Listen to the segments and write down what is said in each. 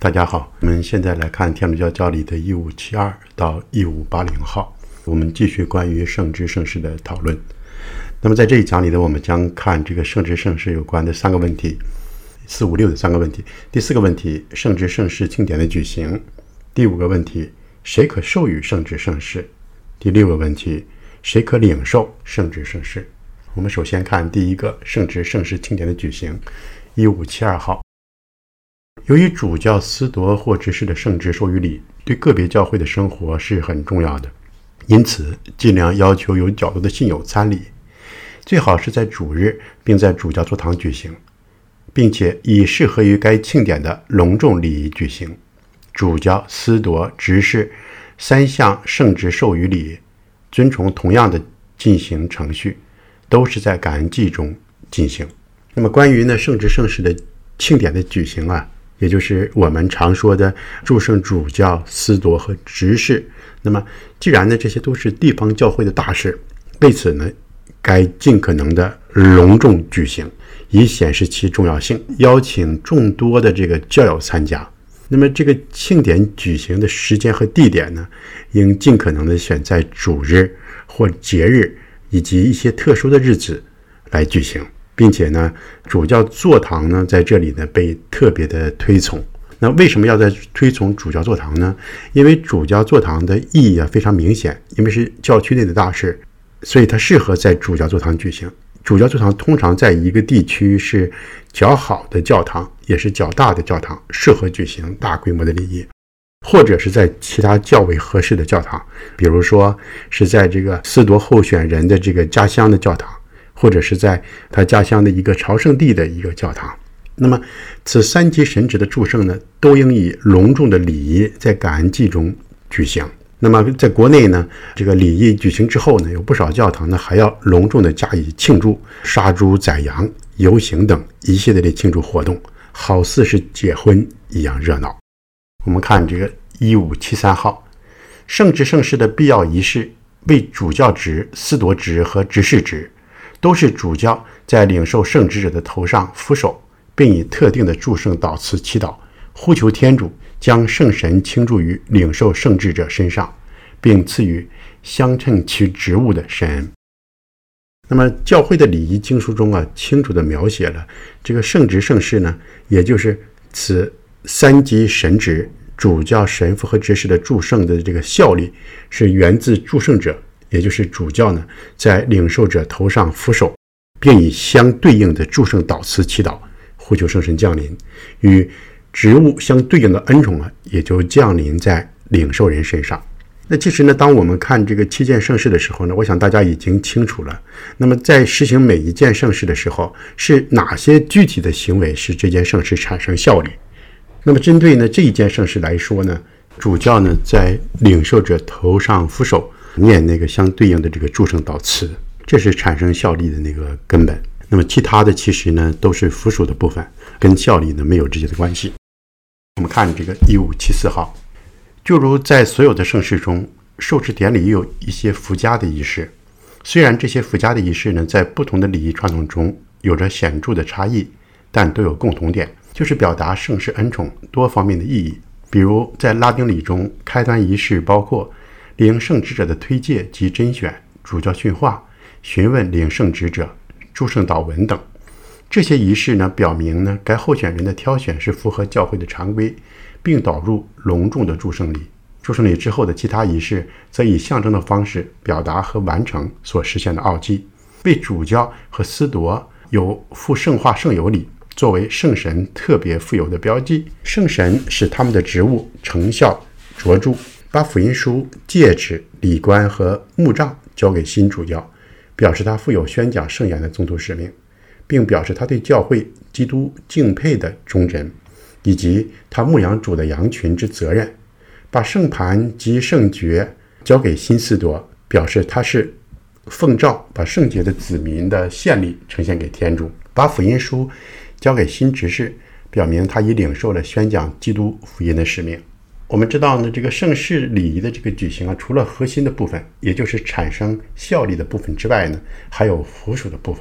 大家好，我们现在来看天主教教理的1572到1580号，我们继续关于圣职圣事的讨论。那么在这一讲里呢，我们将看这个圣职圣事有关的3个问题，4、5、6的3个问题。第4个问题，圣职圣事庆典的举行。第5个问题，谁可授予圣职圣事。第6个问题，谁可领受圣职圣事。我们首先看第一个，圣职圣事庆典的举行。1572号，由于主教司铎或执事的圣职授予礼对个别教会的生活是很重要的，因此尽量要求有较多的信友参礼，最好是在主日并在主教座堂举行，并且以适合于该庆典的隆重礼仪举行。主教、司铎、执事3项圣职授予礼遵从同样的进行程序，都是在感恩祭中进行。那么关于圣职圣事的庆典的举行也就是我们常说的祝圣主教、司铎和执事。那么既然这些都是地方教会的大事，为此该尽可能的隆重举行，以显示其重要性，邀请众多的这个教友参加。那么这个庆典举行的时间和地点应尽可能的选在主日或节日以及一些特殊的日子来举行，并且主教座堂在这里被特别的推崇。那为什么要在推崇主教座堂呢？因为主教座堂的意义非常明显，因为是教区内的大事，所以它适合在主教座堂举行。主教座堂通常在一个地区是较好的教堂，也是较大的教堂，适合举行大规模的礼仪，或者是在其他较为合适的教堂，比如说是在这个司铎候选人的这个家乡的教堂，或者是在他家乡的一个朝圣地的一个教堂。那么此3级神职的祝圣都应以隆重的礼仪在感恩祭中举行。那么在国内这个礼仪举行之后有不少教堂还要隆重的加以庆祝，杀猪宰羊、游行等一系列的庆祝活动，好似是结婚一样热闹。我们看这个1573号，圣职圣事的必要仪式为主教职、司铎职和执事职，都是主教在领受圣职者的头上俯首，并以特定的祝圣祷词祈祷，呼求天主将圣神倾注于领受圣职者身上，并赐予相称其职务的神恩。那么教会的礼仪经书中清楚地描写了这个圣职圣事也就是此3级神职主教、神父和执事的祝圣的这个效力是源自祝圣者，也就是主教在领受者头上俯首，并以相对应的祝圣祷词祈祷，呼求圣神降临，与职务相对应的恩宠也就降临在领受人身上。那其实当我们看这个7件圣事的时候我想大家已经清楚了。那么在实行每一件圣事的时候，是哪些具体的行为使这件圣事产生效力？那么针对这一件圣事来说主教在领受者头上俯首，念那个相对应的这个祝圣祷词，这是产生效力的那个根本。那么其他的其实都是附属的部分，跟效力没有直接的关系。我们看这个1574号，就如在所有的圣事中，受制典礼也有一些附加的仪式。虽然这些附加的仪式在不同的礼仪传统中有着显著的差异，但都有共同点，就是表达圣事恩宠多方面的意义。比如在拉丁礼中，开端仪式包括领圣职者的推介及甄选、主教训话、询问领圣职者、祝圣祷文等。这些仪式表明该候选人的挑选是符合教会的常规，并导入隆重的祝圣礼。祝圣礼之后的其他仪式则以象征的方式表达和完成所实现的奥迹。为主教和司铎有附圣化圣油礼，作为圣神特别富有的标记。圣神使他们的职务成效卓著，把福音书、戒指、礼冠和牧杖交给新主教，表示他负有宣讲圣言的宗徒使命，并表示他对教会基督敬佩的忠贞，以及他牧养主的羊群之责任。把圣盘及圣爵交给新司铎，表示他是奉召把圣洁的子民的献礼呈现给天主。把福音书交给新执事，表明他已领受了宣讲基督福音的使命。我们知道这个圣事礼仪的这个举行除了核心的部分，也就是产生效力的部分之外还有附属的部分。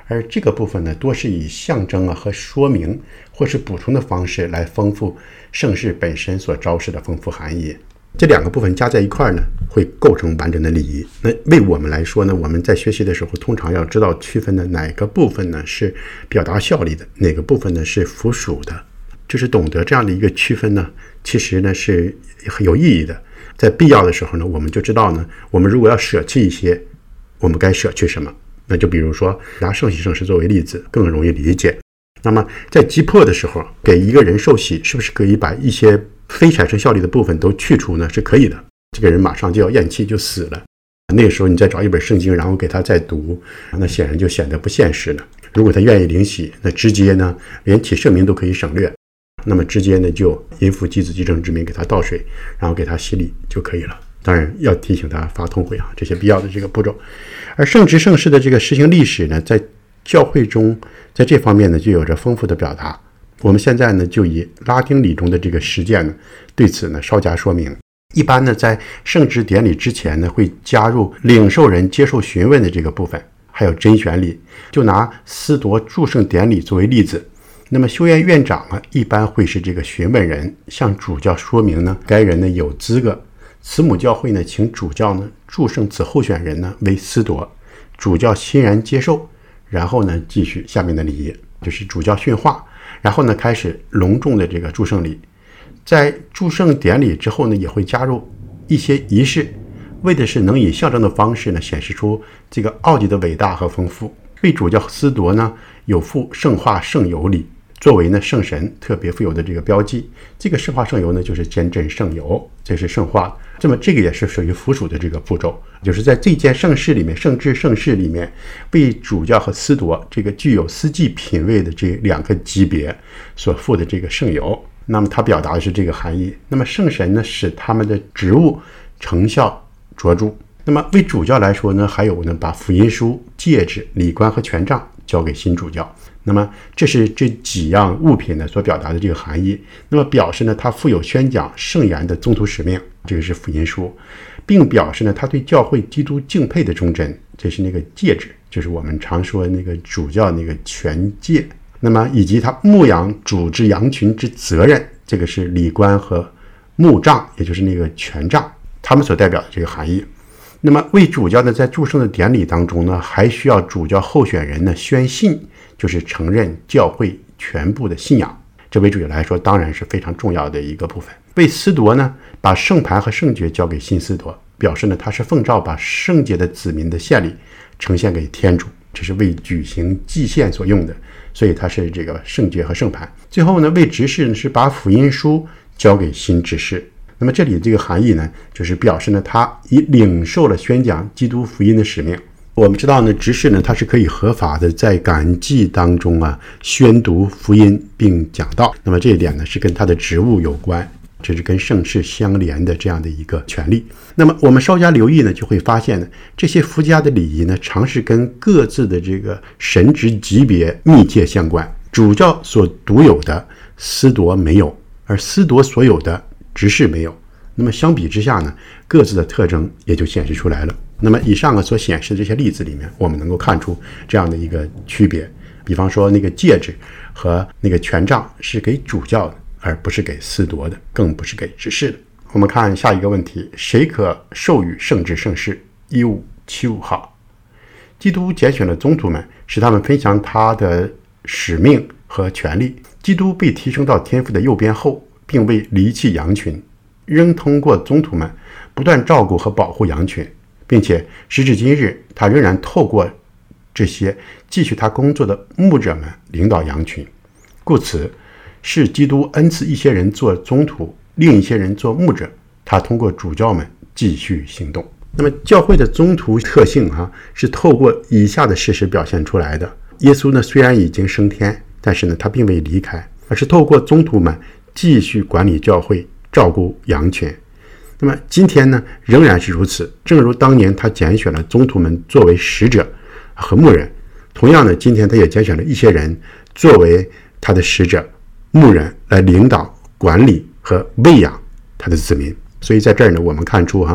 而这个部分呢，多是以象征和说明或是补充的方式来丰富圣事本身所昭示的丰富含义。这两个部分加在一块呢，会构成完整的礼仪。那为我们来说呢，我们在学习的时候通常要知道区分的哪个部分呢是表达效力的，哪个部分呢是附属的。就是懂得这样的一个区分呢，其实呢是很有意义的。在必要的时候呢，我们就知道呢，我们如果要舍弃一些，我们该舍去什么。那就比如说拿圣洗圣事作为例子，更容易理解。那么在急迫的时候，给一个人受洗，是不是可以把一些非产生效力的部分都去除呢？是可以的。这个人马上就要咽气就死了，那个时候你再找一本圣经，然后给他再读，那显然就显得不现实了。如果他愿意领洗，那直接呢连起圣名都可以省略，那么直接呢就因父及子及圣之名给他倒水，然后给他洗礼就可以了。当然要提醒他发通悔啊，这些必要的这个步骤。而圣职圣事的这个实行历史呢，在教会中在这方面呢就有着丰富的表达。我们现在呢就以拉丁礼中的这个实践呢对此呢稍加说明。一般呢在圣职典礼之前呢会加入领受人接受询问的这个部分，还有甄选礼。就拿司铎祝圣典礼作为例子，那么修院院长一般会是这个询问人，向主教说明呢该人呢有资格。慈母教会呢请主教呢祝圣此候选人呢为司铎，主教欣然接受，然后呢继续下面的礼仪，就是主教训话，然后呢开始隆重的这个祝圣礼。在祝圣典礼之后呢，也会加入一些仪式，为的是能以象征的方式呢显示出这个奥迹的伟大和丰富。为主教司铎呢有附圣化圣油礼，作为呢圣神特别富有的这个标记。这个圣化圣油呢就是坚振圣油，这是圣化。那么这个也是属于附属的这个步骤，就是在这件圣事里面，圣至圣事里面，为主教和司铎这个具有司祭品位的这两个级别所附的这个圣油，那么它表达的是这个含义。那么圣神呢使他们的职务成效卓著。那么为主教来说呢，还有呢把福音书、戒指、礼冠和权杖交给新主教。那么这是这几样物品呢所表达的这个含义。那么表示呢他负有宣讲圣言的宗徒使命，这个是福音书，并表示呢他对教会基督敬佩的忠贞，这是那个戒指，就是我们常说那个主教那个权戒。那么以及他牧养主之羊群之责任，这个是礼冠和牧杖，也就是那个权杖，他们所代表的这个含义。那么为主教呢在祝圣的典礼当中呢，还需要主教候选人呢宣信，就是承认教会全部的信仰。这为主教来说当然是非常重要的一个部分。为司铎呢把圣盘和圣爵交给新司铎，表示呢他是奉诏把圣洁的子民的献礼呈现给天主，这是为举行祭献所用的，所以它是这个圣爵和圣盘。最后呢为执事呢是把福音书交给新执事。那么这里这个含义呢，就是表示呢他已领受了宣讲基督福音的使命。我们知道呢，执事呢他是可以合法的在感恩祭当中宣读福音并讲道。那么这一点呢是跟他的职务有关，这是跟圣事相连的这样的一个权利。那么我们稍加留意呢，就会发现呢，这些附加的礼仪呢，常是跟各自的这个神职级别密切相关。主教所独有的，司铎没有，而司铎所有的，执事没有。那么相比之下呢，各自的特征也就显示出来了。那么以上所显示的这些例子里面，我们能够看出这样的一个区别。比方说那个戒指和那个权杖是给主教的，而不是给司铎的，更不是给执事的。我们看下一个问题，谁可授予圣职圣事？1575号。基督拣选了宗徒们，使他们分享他的使命和权利。基督被提升到天父的右边后，并未离弃羊群，仍通过宗徒们不断照顾和保护羊群，并且时至今日，他仍然透过这些继续他工作的牧者们领导羊群。故此是基督恩赐一些人做宗徒，另一些人做牧者，他通过主教们继续行动。那么教会的宗徒特性是透过以下的事实表现出来的。耶稣呢虽然已经升天，但是呢他并未离开，而是透过宗徒们继续管理教会，照顾羊群。那么今天呢仍然是如此，正如当年他拣选了宗徒们作为使者和牧人，同样呢今天他也拣选了一些人作为他的使者牧人，来领导管理和喂养他的子民。所以在这儿呢我们看出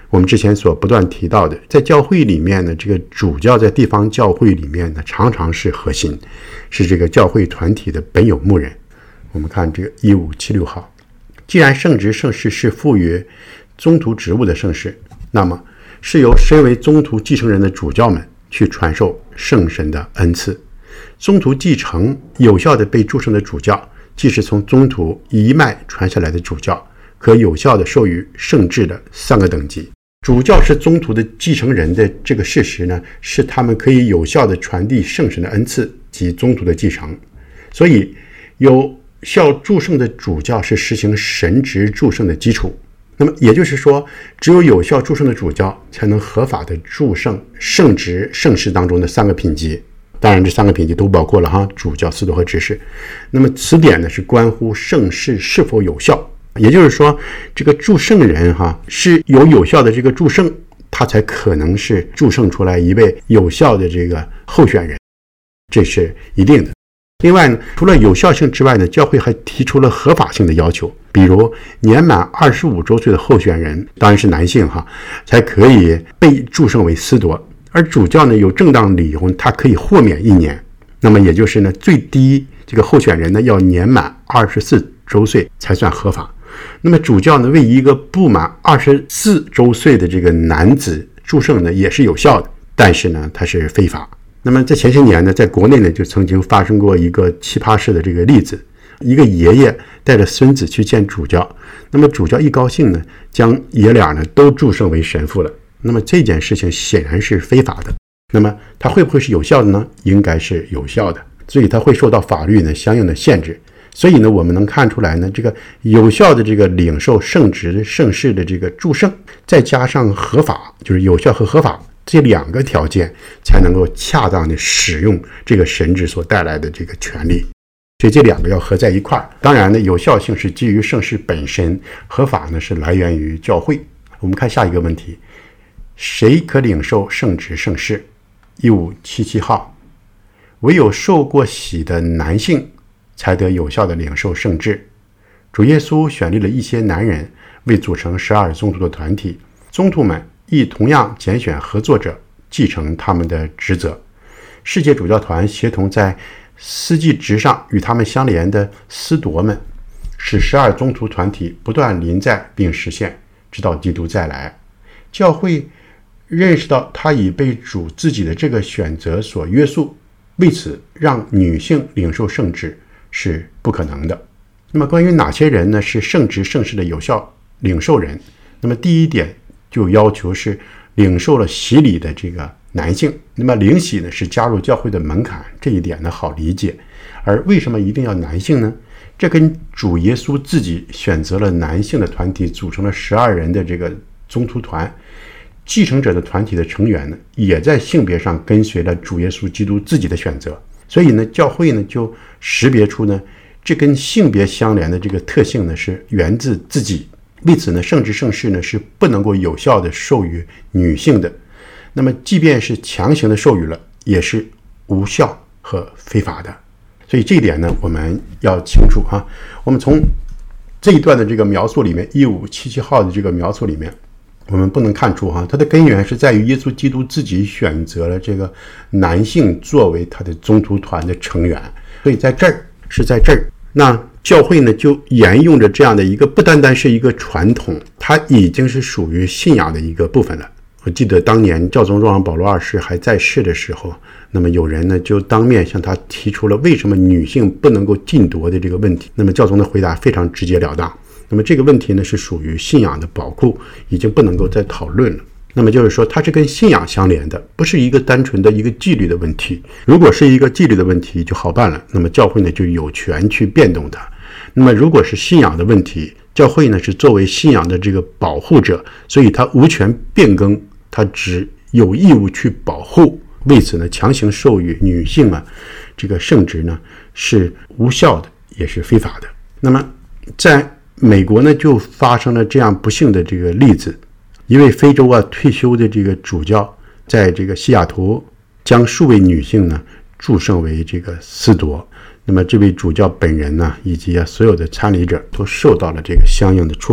我们之前所不断提到的，在教会里面呢，这个主教在地方教会里面呢，常是核心，是这个教会团体的本有牧人。我们看这个1576号，既然圣职圣事是赋予宗徒职务的圣事，那么是由身为宗徒继承人的主教们去传授圣神的恩赐。宗徒继承有效的被祝圣的主教，既是从宗徒一脉传下来的主教，可有效的授予圣制的3个等级。主教是宗徒的继承人的这个事实呢，是他们可以有效的传递圣神的恩赐及宗徒的继承。所以有效祝圣的主教是实行神职祝圣的基础。那么也就是说，只有有效祝圣的主教才能合法的祝圣圣职圣事当中的3个品级。当然这3个品级都包括了主教、司铎和执事。那么此点呢，是关乎圣事是否有效。也就是说，这个祝圣人是有效的这个祝圣，他才可能是祝圣出来一位有效的这个候选人，这是一定的。另外呢，除了有效性之外呢，教会还提出了合法性的要求，比如年满25周岁的候选人，当然是男性才可以被祝圣为司铎，而主教呢有正当理由，他可以豁免1年。那么也就是呢，最低这个候选人呢要年满24周岁才算合法。那么主教呢为一个不满24周岁的这个男子祝圣呢也是有效的，但是呢他是非法。那么在前些年呢，在国内呢就曾经发生过一个奇葩式的这个例子，一个爷爷带着孙子去见主教，那么主教一高兴呢，将爷俩呢都祝圣为神父了。那么这件事情显然是非法的。那么它会不会是有效的呢？应该是有效的，所以它会受到法律呢相应的限制。所以呢，我们能看出来呢，这个有效的这个领受圣职圣事的这个祝圣，再加上合法，就是有效和合法这2个条件，才能够恰当的使用这个神职所带来的这个权利。所以这2个要合在一块儿。当然呢，有效性是基于圣事本身，合法呢是来源于教会。我们看下一个问题，谁可领受圣职圣事？1577号，唯有受过洗的男性才得有效的领受圣制。主耶稣选立了一些男人为组成12宗徒的团体，宗徒们亦同样拣选合作者继承他们的职责。世界主教团协同在司祭职上与他们相连的司铎们，使12宗徒团体不断临在并实现，直到基督再来。教会认识到他已被主自己的这个选择所约束，为此让女性领受圣职是不可能的。那么关于哪些人呢是圣职圣事的有效领受人，那么第一点就要求是领受了洗礼的这个男性。那么领洗呢是加入教会的门槛，这一点呢好理解。而为什么一定要男性呢？这跟主耶稣自己选择了男性的团体，组成了12人的这个宗徒团，继承者的团体的成员呢也在性别上跟随了主耶稣基督自己的选择。所以呢，教会呢就识别出呢这跟性别相连的这个特性呢是源自自己。为此呢，圣职圣事呢是不能够有效的授予女性的。那么即便是强行的授予了，也是无效和非法的。所以这一点呢我们要清楚我们从这一段的这个描述里面，1577号的这个描述里面，我们不能看出它的根源是在于耶稣基督自己选择了这个男性作为他的宗徒团的成员。所以在这儿，那教会呢就沿用着这样的一个不单单是一个传统，它已经是属于信仰的一个部分了。我记得当年教宗若望保罗2世还在世的时候，那么有人呢就当面向他提出了为什么女性不能够晋铎的这个问题。那么教宗的回答非常直截了当，那么这个问题呢是属于信仰的宝库，已经不能够再讨论了。那么就是说它是跟信仰相连的，不是一个单纯的一个纪律的问题。如果是一个纪律的问题就好办了，那么教会呢就有权去变动它。那么如果是信仰的问题，教会呢是作为信仰的这个保护者，所以它无权变更，它只有义务去保护。为此呢，强行授予女性这个圣职呢是无效的，也是非法的。那么在美国呢就发生了这样不幸的这个例子，一位非洲退休的这个主教在这个西雅图将数位女性呢祝圣为这个司铎。那么这位主教本人呢以及所有的参礼者都受到了这个相应的处罚。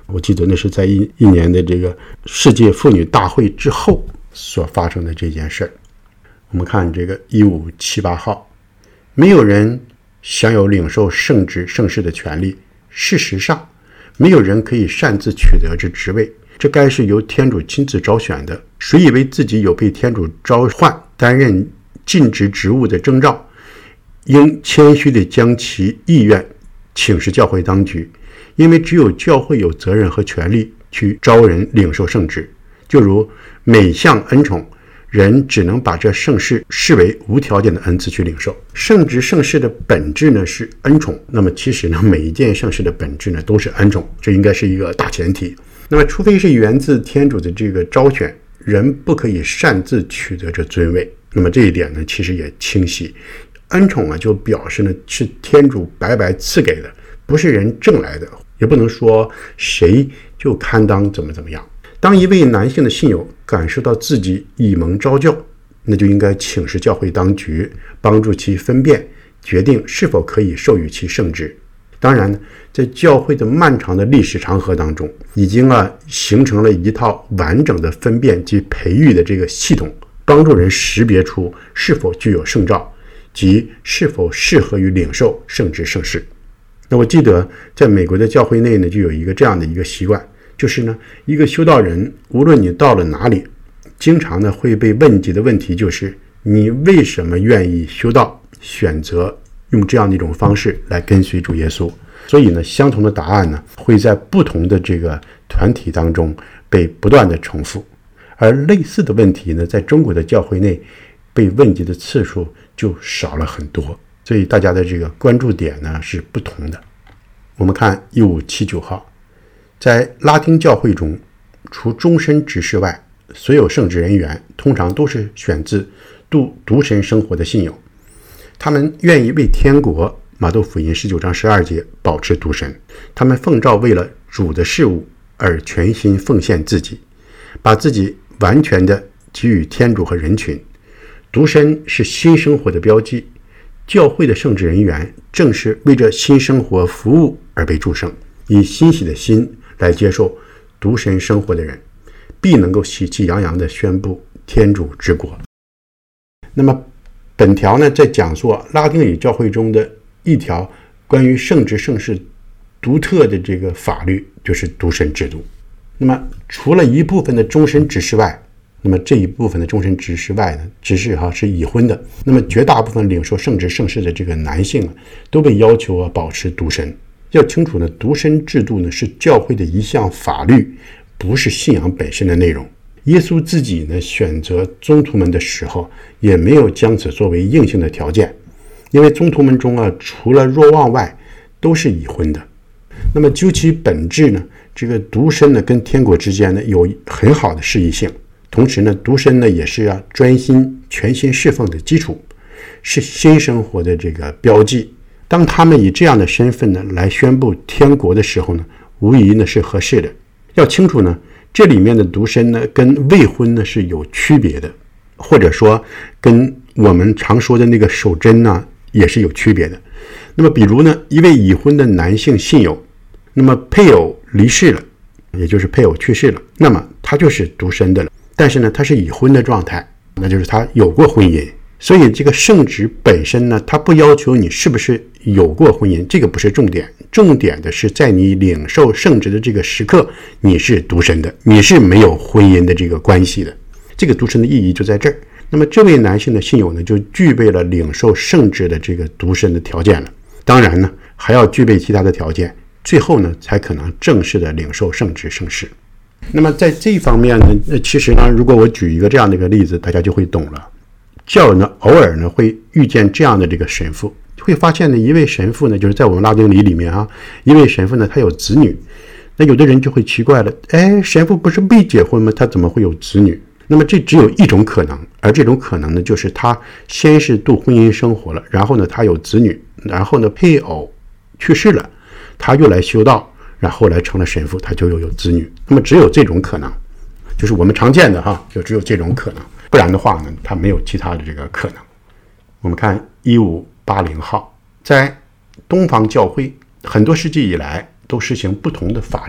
我记得那是在一年的这个世界妇女大会之后所发生的这件事儿。我们看这个1578号，没有人享有领受圣职圣事的权利，事实上没有人可以擅自取得这职位，这该是由天主亲自招选的。谁以为自己有被天主召唤担任尽职职务的征兆，应谦虚地将其意愿请示教会当局，因为只有教会有责任和权利去招人领受圣职。就如每项恩宠，人只能把这圣事视为无条件的恩赐去领受。圣职圣事的本质呢是恩宠，那么其实呢每一件圣事的本质呢都是恩宠，这应该是一个大前提。那么除非是源自天主的这个招选，人不可以擅自取得这尊位。那么这一点呢其实也清晰，恩宠啊就表示呢是天主白白赐给的，不是人挣来的，也不能说谁就堪当怎么样。当一位男性的信友感受到自己已蒙召教，那就应该请示教会当局，帮助其分辨决定是否可以授予其圣职。当然，在教会的漫长的历史长河当中，已经形成了一套完整的分辨及培育的这个系统，帮助人识别出是否具有圣召，及是否适合于领受圣职圣事。那我记得在美国的教会内呢，就有一个这样的一个习惯，就是呢，一个修道人无论你到了哪里，经常呢会被问及的问题就是你为什么愿意修道，选择用这样的一种方式来跟随主耶稣。所以呢，相同的答案呢会在不同的这个团体当中被不断的重复，而类似的问题呢，在中国的教会内被问及的次数就少了很多，所以大家的这个关注点呢是不同的。我们看1579号，在拉丁教会中，除终身执事外，所有圣职人员通常都是选自度独身生活的信友，他们愿意为天国马窦福音19章12节保持独身，他们奉召为了主的事物而全心奉献自己，把自己完全的给予天主和人群。独身是新生活的标记，教会的圣职人员正是为这新生活服务而被祝圣，以欣喜的心来接受独身生活的人，必能够喜气洋洋地宣布天主之国。那么本条呢，在讲述拉丁语教会中的一条关于圣职圣事独特的这个法律，就是独身制度。那么除了一部分的终身执事外，那么这一部分的终身执事外呢，执事是已婚的，那么绝大部分领受圣职圣事的这个男性都被要求保持独身。要清楚呢，独身制度呢是教会的一项法律，不是信仰本身的内容。耶稣自己呢选择宗徒们的时候，也没有将此作为硬性的条件，因为宗徒们中除了若望外，都是已婚的。那么究其本质呢，这个独身呢跟天国之间呢有很好的适宜性，同时呢，独身呢也是专心全心侍奉的基础，是新生活的这个标记。当他们以这样的身份呢来宣布天国的时候呢，无疑呢是合适的。要清楚呢，这里面的独身呢跟未婚呢是有区别的，或者说跟我们常说的那个守贞呢也是有区别的。那么比如呢，一位已婚的男性信友，那么配偶离世了，也就是配偶去世了，那么他就是独身的了，但是呢他是已婚的状态，那就是他有过婚姻。所以这个圣职本身呢，它不要求你是不是有过婚姻，这个不是重点，重点的是在你领受圣职的这个时刻，你是独身的，你是没有婚姻的这个关系的。这个独身的意义就在这儿。那么这位男性的信友呢，就具备了领受圣职的这个独身的条件了。当然呢，还要具备其他的条件，最后呢，才可能正式的领受圣职圣事。那么在这一方面呢，其实呢，如果我举一个这样的一个例子，大家就会懂了。教友呢，偶尔呢会遇见这样的这个神父，会发现呢，一位神父呢，就是在我们拉丁礼里面一位神父呢，他有子女。那有的人就会奇怪了，神父不是未结婚吗？他怎么会有子女？那么这只有一种可能，而这种可能呢，就是他先是度婚姻生活了，然后呢他有子女，然后呢配偶去世了，他又来修道，然后来成了神父，他就又有子女。那么只有这种可能，就是我们常见的就只有这种可能，不然的话呢，他没有其他的这个可能。我们看1580号，在东方教会很多世纪以来都实行不同的法制，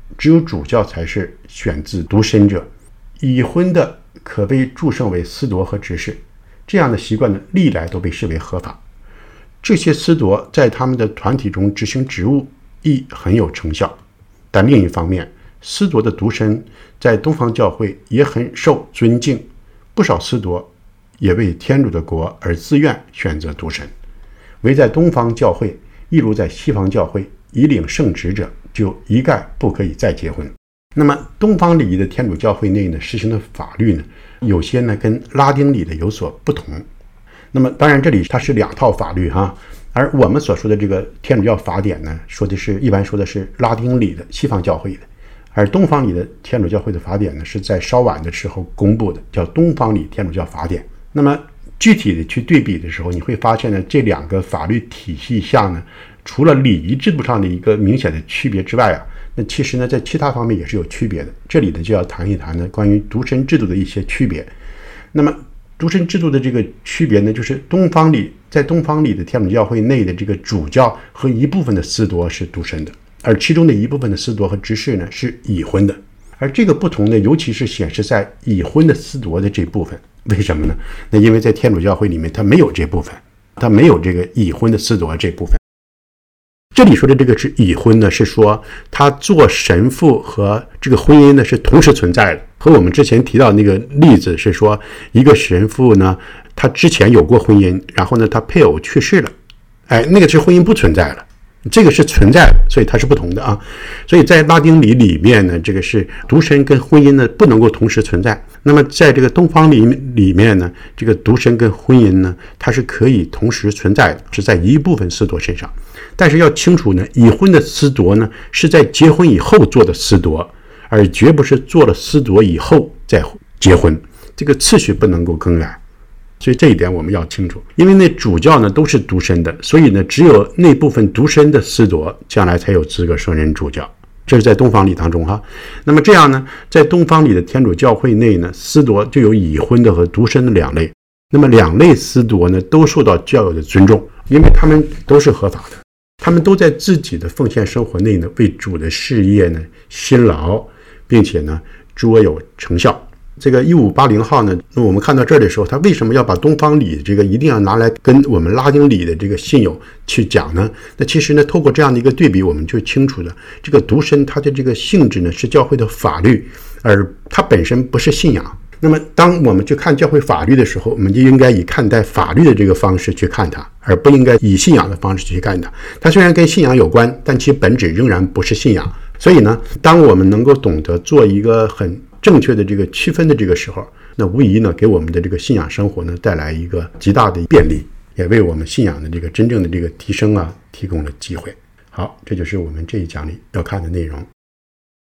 只有主教才是选自独身者，已婚的可被祝圣为司铎和执事。这样的习惯呢，历来都被视为合法。这些司铎在他们的团体中执行职务亦很有成效。但另一方面，司铎的独身在东方教会也很受尊敬，不少司铎也为天主的国而自愿选择独身。唯在东方教会，一如在西方教会，已领圣职者就一概不可以再结婚。那么东方礼仪的天主教会内呢，实行的法律呢，有些呢跟拉丁礼的有所不同。那么当然这里它是两套法律哈，而我们所说的这个天主教法典呢，一般说的是拉丁礼的西方教会的，而东方礼的天主教会的法典呢，是在稍晚的时候公布的，叫东方礼天主教法典。那么具体的去对比的时候，你会发现呢，这两个法律体系下呢，除了礼仪制度上的一个明显的区别之外啊，那其实呢，在其他方面也是有区别的。这里呢，就要谈一谈呢关于独身制度的一些区别。那么独身制度的这个区别呢，就是在东方礼的天主教会内的这个主教和一部分的司铎是独身的，而其中的一部分的司铎和执事呢是已婚的。而这个不同呢，尤其是显示在已婚的司铎的这部分。为什么呢？那因为在天主教会里面，它没有这部分，它没有这个已婚的司铎这部分。这里说的这个是已婚呢，是说他做神父和这个婚姻呢是同时存在的。和我们之前提到那个例子是说，一个神父呢，他之前有过婚姻，然后呢他配偶去世了，那个是婚姻不存在了。这个是存在的，所以它是不同的啊。所以在拉丁礼里面呢，这个是独身跟婚姻呢不能够同时存在。那么在这个东方礼里面呢，这个独身跟婚姻呢，它是可以同时存在的，是在一部分司铎身上。但是要清楚呢，已婚的司铎呢是在结婚以后做的司铎，而绝不是做了司铎以后再结婚，这个次序不能够更改。所以这一点我们要清楚，因为那主教呢都是独身的，所以呢只有那部分独身的司铎将来才有资格升任主教。这是在东方礼当中哈。那么这样呢，在东方礼的天主教会内呢，司铎就有已婚的和独身的两类。那么两类司铎呢都受到教友的尊重，因为他们都是合法的，他们都在自己的奉献生活内呢为主的事业呢辛劳，并且呢卓有成效。这个1580号呢，我们看到这儿的时候，他为什么要把东方礼这个一定要拿来跟我们拉丁礼的这个信友去讲呢？那其实呢，透过这样的一个对比，我们就清楚了，这个独身它的这个性质呢是教会的法律，而它本身不是信仰。那么当我们去看教会法律的时候，我们就应该以看待法律的这个方式去看它，而不应该以信仰的方式去看它。它虽然跟信仰有关，但其本质仍然不是信仰。所以呢，当我们能够懂得做一个很正确的这个区分的这个时候，那无疑呢给我们的这个信仰生活呢带来一个极大的便利，也为我们信仰的这个真正的这个提升啊提供了机会。好，这就是我们这一讲里要看的内容。